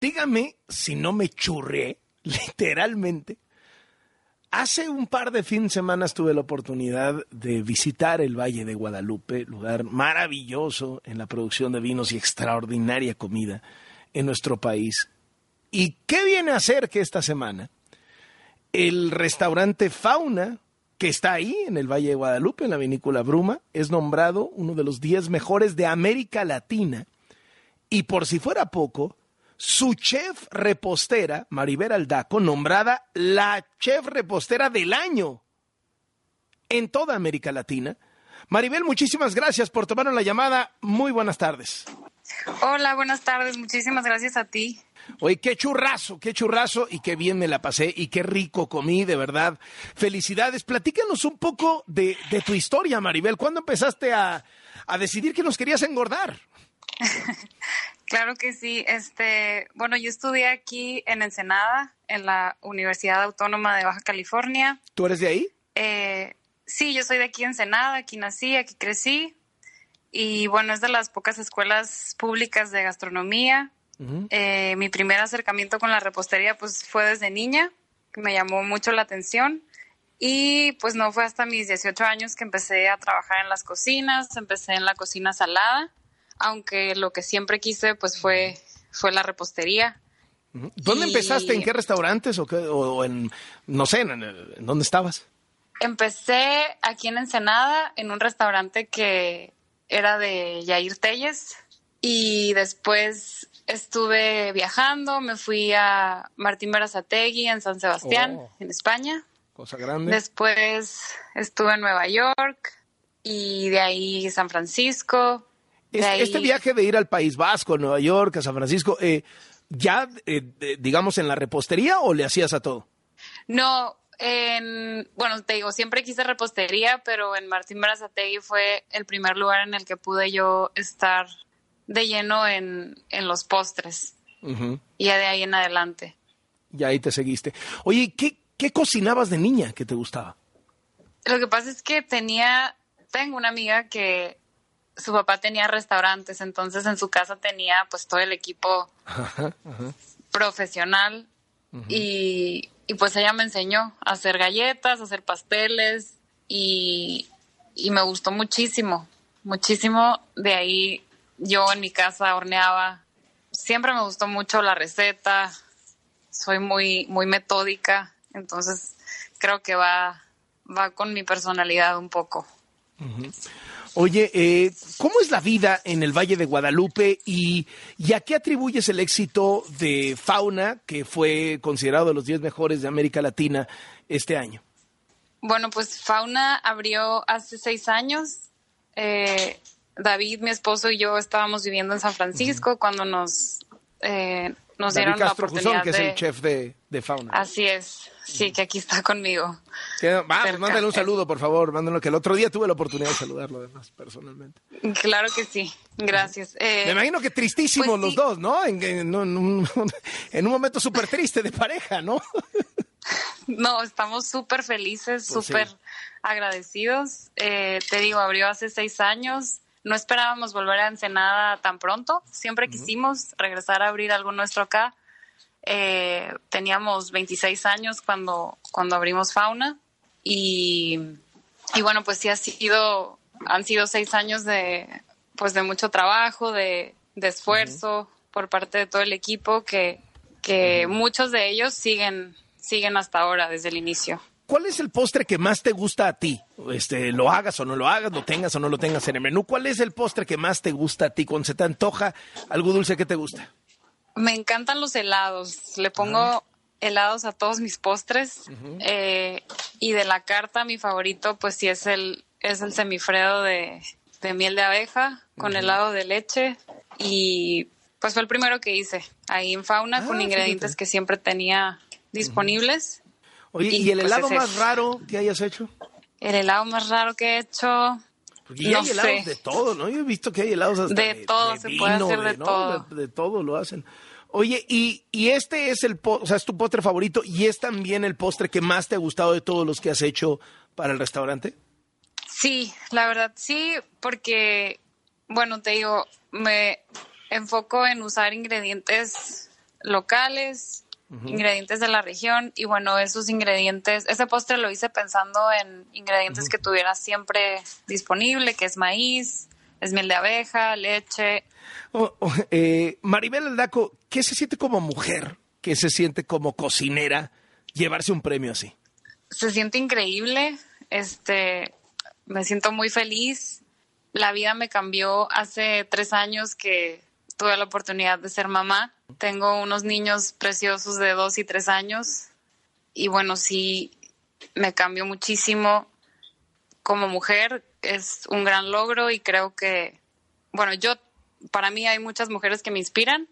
dígame si no me churré, literalmente. Hace un par de fin de semana tuve la oportunidad de visitar el Valle de Guadalupe, lugar maravilloso en la producción de vinos y extraordinaria comida en nuestro país. ¿Y qué viene a hacer que esta semana el restaurante Fauna, que está ahí en el Valle de Guadalupe, en la vinícola Bruma, es nombrado uno de los 10 mejores de América Latina? Y por si fuera poco, su chef repostera, Maribel Aldaco, nombrada la chef repostera del año en toda América Latina. Maribel, muchísimas gracias por tomarnos la llamada. Muy buenas tardes. Hola, buenas tardes. Muchísimas gracias a ti. Oye, qué churrazo y qué bien me la pasé y qué rico comí, de verdad. Felicidades. Platícanos un poco de tu historia, Maribel. ¿Cuándo empezaste a decidir que nos querías engordar? Claro que sí. Bueno, yo estudié aquí en Ensenada, en la Universidad Autónoma de Baja California. ¿Tú eres de ahí? Sí, yo soy de aquí, Ensenada. Aquí nací, aquí crecí. Y bueno, es de las pocas escuelas públicas de gastronomía. Uh-huh. Mi primer acercamiento con la repostería pues fue desde niña, que me llamó mucho la atención. Y pues no fue hasta mis 18 años que empecé a trabajar en las cocinas. Empecé en la cocina salada, aunque lo que siempre quise pues fue la repostería. Uh-huh. ¿Dónde empezaste? ¿En qué restaurantes o en, no sé, en dónde estabas? Empecé aquí en Ensenada, en un restaurante que era de Yair Telles, y después estuve viajando, me fui a Martín Berazategui en San Sebastián, en España. Cosa grande. Después estuve en Nueva York y de ahí San Francisco. Este viaje de ir al País Vasco, Nueva York, a San Francisco, digamos en la repostería, ¿o le hacías a todo? No, bueno, te digo, siempre quise repostería, pero en Martín Berazategui fue el primer lugar en el que pude yo estar de lleno en los postres. Uh-huh. Y ya de ahí en adelante. Y ahí te seguiste. Oye, ¿qué cocinabas de niña que te gustaba? Lo que pasa es que tengo una amiga que su papá tenía restaurantes, entonces en su casa tenía pues todo el equipo profesional. Uh-huh. Y pues ella me enseñó a hacer galletas, a hacer pasteles y me gustó muchísimo, muchísimo. De ahí yo en mi casa horneaba. Siempre me gustó mucho la receta, soy muy, muy metódica, entonces creo que va con mi personalidad un poco. Uh-huh. Oye, ¿cómo es la vida en el Valle de Guadalupe y a qué atribuyes el éxito de Fauna, que fue considerado de los 10 mejores de América Latina este año? Bueno, pues Fauna abrió hace 6 años. David, mi esposo, y yo estábamos viviendo en San Francisco. Uh-huh. Cuando nos dieron la oportunidad Jusón, que es el chef de Fauna. Así es, sí, que aquí está conmigo. Vamos, mándale un saludo, por favor, mándalo, que el otro día tuve la oportunidad de saludarlo además, personalmente. Claro que sí, gracias. Me imagino que tristísimos pues, los dos, ¿no? En un momento súper triste de pareja, ¿no? No, estamos súper felices, pues súper agradecidos. Te digo, abrió hace 6 años. No esperábamos volver a Ensenada tan pronto. Siempre quisimos regresar a abrir algo nuestro acá. Teníamos 26 años cuando abrimos Fauna. Y bueno, pues sí han sido 6 años de mucho trabajo, de esfuerzo por parte de todo el equipo, que muchos de ellos siguen hasta ahora, desde el inicio. ¿Cuál es el postre que más te gusta a ti? Lo hagas o no lo hagas, lo tengas o no lo tengas en el menú. ¿Cuál es el postre que más te gusta a ti? Cuando se te antoja algo dulce, ¿qué te gusta? Me encantan los helados. Le pongo helados a todos mis postres. Uh-huh. Y de la carta, mi favorito, pues sí es el semifredo de miel de abeja con helado de leche. Y pues fue el primero que hice ahí en Fauna, con ingredientes que siempre tenía disponibles. Uh-huh. Oye, ¿y el helado más raro que hayas hecho? El helado más raro que he hecho... Porque ya hay helados de todo, ¿no? Yo he visto que hay helados hasta de todo, se puede hacer de todo. De todo lo hacen. Oye, y este es es tu postre favorito, y es también el postre que más te ha gustado de todos los que has hecho para el restaurante. Sí, la verdad sí, porque, bueno, te digo, me enfoco en usar ingredientes locales, ingredientes de la región, y bueno, esos ingredientes, ese postre lo hice pensando en ingredientes que tuviera siempre disponible, que es maíz, es miel de abeja, leche. Maribel Aldaco, ¿qué se siente como mujer? ¿Qué se siente como cocinera llevarse un premio así? Se siente increíble, me siento muy feliz. La vida me cambió hace 3 años que tuve la oportunidad de ser mamá. Tengo unos niños preciosos de 2 y 3 años. Y bueno, sí, me cambió muchísimo como mujer. Es un gran logro y creo que, bueno, para mí hay muchas mujeres que me inspiran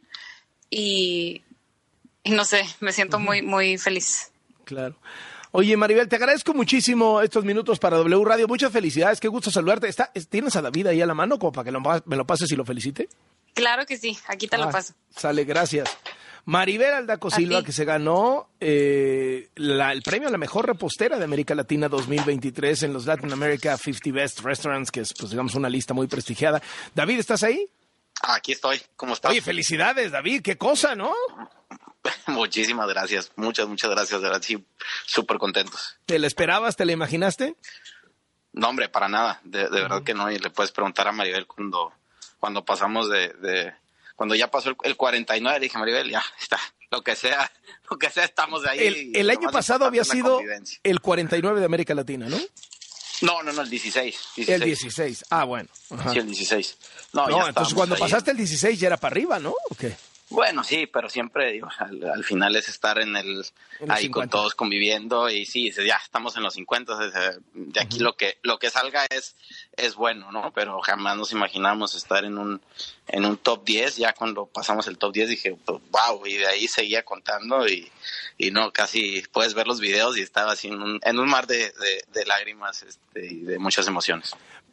y no sé, me siento muy, muy feliz. Claro. Oye, Maribel, te agradezco muchísimo estos minutos para W Radio. Muchas felicidades, qué gusto saludarte. ¿Tienes a David ahí a la mano como para que me lo pases y lo felicite? Claro que sí, aquí te lo paso. Sale, gracias. Maribel Aldaco Silva, que se ganó el premio a la mejor repostera de América Latina 2023 en los Latin America 50 Best Restaurants, que es, pues, digamos, una lista muy prestigiada. David, ¿estás ahí? Aquí estoy, ¿cómo estás? Oye, felicidades, David, qué cosa, ¿no? Muchísimas gracias, muchas gracias, de verdad, sí, súper contentos. ¿Te la esperabas, te la imaginaste? No, hombre, para nada, de verdad que no, y le puedes preguntar a Maribel cuando pasamos cuando ya pasó el 49, le dije, Maribel, ya está, lo que sea, estamos de ahí. El año pasado había sido el 49 de América Latina, ¿no? No, el 16. El 16, bueno. Ajá. Sí, el 16. No, entonces cuando pasaste el 16 ya era para arriba, ¿no? ¿O qué? Bueno, sí, pero siempre, digo, al final es estar en ahí 50. Con todos conviviendo, y sí, ya estamos en los 50, de aquí lo que salga es bueno, ¿no? Pero jamás nos imaginamos estar en un top 10. Ya cuando pasamos el top 10 dije, wow, y de ahí seguía contando y no, casi puedes ver los videos y estaba así en un mar de lágrimas y de muchas emociones.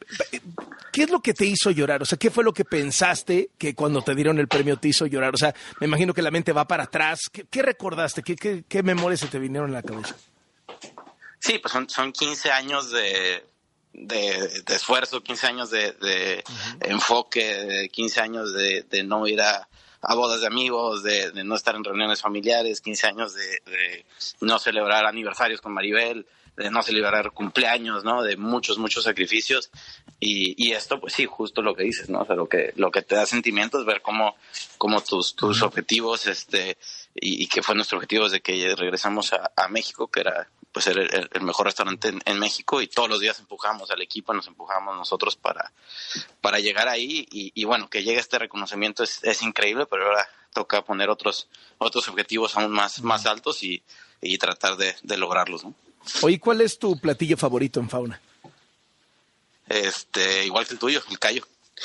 ¿Qué es lo que te hizo llorar? O sea, ¿qué fue lo que pensaste que cuando te dieron el premio te hizo llorar? O sea, me imagino que la mente va para atrás. ¿Qué recordaste? ¿Qué memorias se te vinieron en la cabeza? Sí, pues son 15 años de esfuerzo, 15 años de enfoque, 15 años de no ir a bodas de amigos, de no estar en reuniones familiares, 15 años de no celebrar aniversarios con Maribel, de no celebrar cumpleaños, ¿no? De muchos sacrificios, y esto, pues sí, justo lo que dices, ¿no? O sea, lo que te da sentimiento es ver cómo tus objetivos, y que fue nuestro objetivo desde que regresamos a México, que era pues el mejor restaurante en México, y todos los días empujamos al equipo, nos empujamos nosotros para llegar ahí, y bueno, que llegue este reconocimiento es increíble, pero ahora toca poner otros objetivos aún más altos y tratar de lograrlos, ¿no? Oye, ¿cuál es tu platillo favorito en Fauna? Igual que el tuyo, el callo.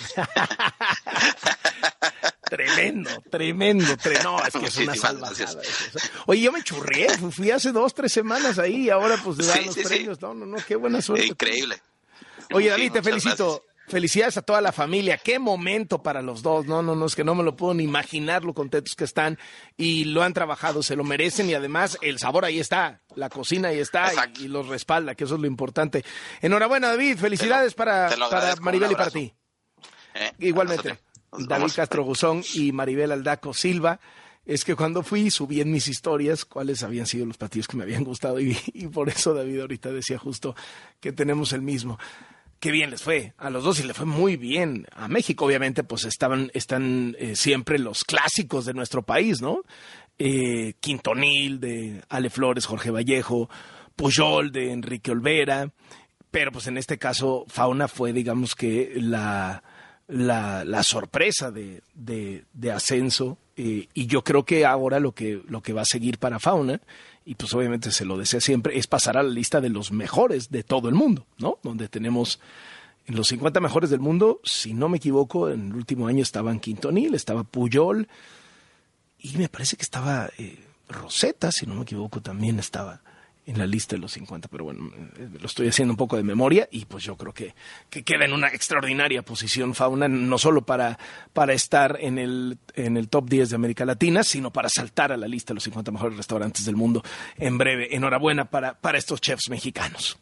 Tremendo. No, es que es una salvajada. Oye, yo me churré, fui hace 2-3 semanas ahí y ahora pues te dan los premios. Sí. No, qué buena suerte. Increíble. Oye, David, te felicito. Gracias. Felicidades a toda la familia. Qué momento para los dos. No, es que no me lo puedo ni imaginar lo contentos que están y lo han trabajado, se lo merecen, y además el sabor ahí está, la cocina ahí está y los respalda, que eso es lo importante. Enhorabuena, David. Felicidades para Maribel y para ti. Igualmente. David Castro Guzón y Maribel Aldaco Silva. Es que cuando subí en mis historias cuáles habían sido los platillos que me habían gustado y por eso David ahorita decía justo que tenemos el mismo. Qué bien les fue a los dos y les fue muy bien. A México, obviamente, pues están siempre los clásicos de nuestro país, ¿no? Quintonil de Ale Flores, Jorge Vallejo, Pujol de Enrique Olvera, pero pues en este caso Fauna fue, digamos que la sorpresa de ascenso, y yo creo que ahora lo que va a seguir para Fauna, y pues obviamente se lo desea siempre, es pasar a la lista de los mejores de todo el mundo, ¿no? Donde tenemos en los 50 mejores del mundo, si no me equivoco, en el último año estaban Quintonil, estaba Pujol, y me parece que estaba Rosetta, si no me equivoco, también estaba en la lista de los 50, pero bueno, lo estoy haciendo un poco de memoria y pues yo creo que queda en una extraordinaria posición Fauna, no solo para estar en el top 10 de América Latina, sino para saltar a la lista de los 50 mejores restaurantes del mundo en breve. Enhorabuena para estos chefs mexicanos.